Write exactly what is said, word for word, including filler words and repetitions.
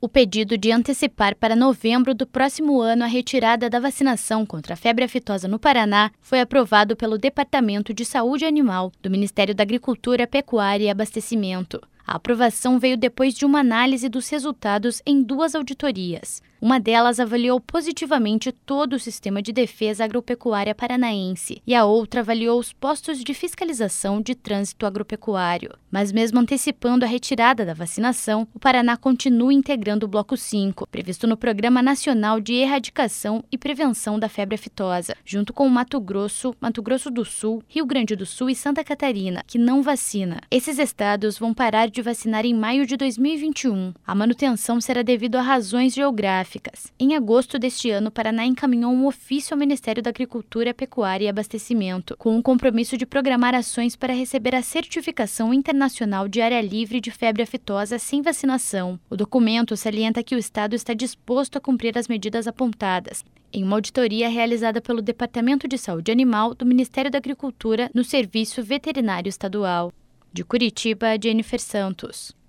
O pedido de antecipar para novembro do próximo ano a retirada da vacinação contra a febre aftosa no Paraná foi aprovado pelo Departamento de Saúde Animal do Ministério da Agricultura, Pecuária e Abastecimento. A aprovação veio depois de uma análise dos resultados em duas auditorias. Uma delas avaliou positivamente todo o sistema de defesa agropecuária paranaense e a outra avaliou os postos de fiscalização de trânsito agropecuário. Mas mesmo antecipando a retirada da vacinação, o Paraná continua integrando o Bloco cinco, previsto no Programa Nacional de Erradicação e Prevenção da Febre Aftosa, junto com Mato Grosso, Mato Grosso do Sul, Rio Grande do Sul e Santa Catarina, que não vacina. Esses estados vão parar de vacinar em maio de dois mil e vinte e um. A manutenção será devido a razões geográficas. Em agosto deste ano, o Paraná encaminhou um ofício ao Ministério da Agricultura, Pecuária e Abastecimento, com o compromisso de programar ações para receber a certificação internacional de área livre de febre aftosa sem vacinação. O documento salienta que o Estado está disposto a cumprir as medidas apontadas em uma auditoria realizada pelo Departamento de Saúde Animal do Ministério da Agricultura no Serviço Veterinário Estadual. De Curitiba, Jennifer Santos.